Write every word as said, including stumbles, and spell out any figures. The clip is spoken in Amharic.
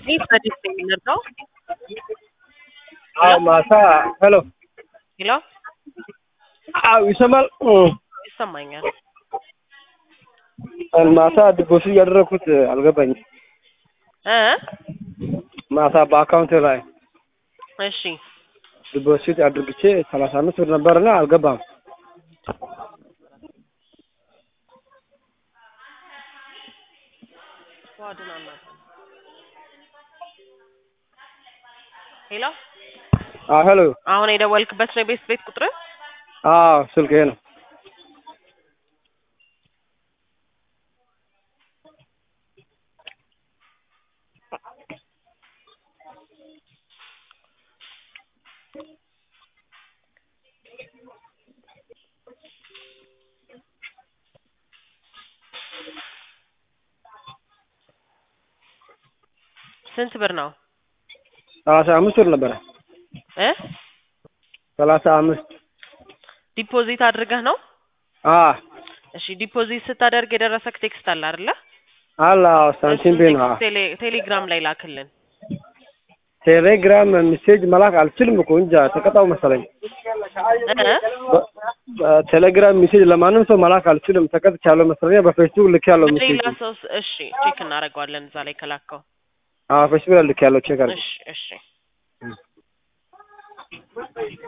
Please register your dog. Ah, masa, hello. Hello? Ah, ይሰማል ይሰማኛል። ማታ ዲፖዚት ያደረኩት አልገባኝም። እ ማታ በአካውንት ላይ እሺ ዲፖዚት አድርግቼ ሰላሳ አምስት ብር ነበርና አልገባም። ሄሎ አዎ ሄሎ። አሁን የደወልክበት ነው ቤት ቤት ቁጥር? አዎ ስልኬ ነው። ስንት ብር ነው? ሰላሳ አምስት ብር ነበረ። እ ሰላሳ አምስት ዲፖዚት አድርገህ ነው? አዎ እሺ ዲፖዚት ስታደርግ የደረሰክ ቴክስት አለ አይደለ? አላ ሳንቲም ቢና ቴሌግራም ላይ ላክልን። ቴሌግራም ሜሴጅ መላክ አልችልም እኮ እንጃ ተቀጣው መሰለኝ። ቴሌግራም ሜሴጅ ለማንም ሰው መላክ አልችልም ተቀጥቻለሁ መሰለኝ። በፌስቡክ ልክ ያለው ሜሴጅ ሌላ ሰው እሺ ቼክ እናደርገዋለን እዛ ላይ ከላከው። አዎ ፌስቡክ ልክ ያለው ቼክ አድርጉ። እሺ እሺ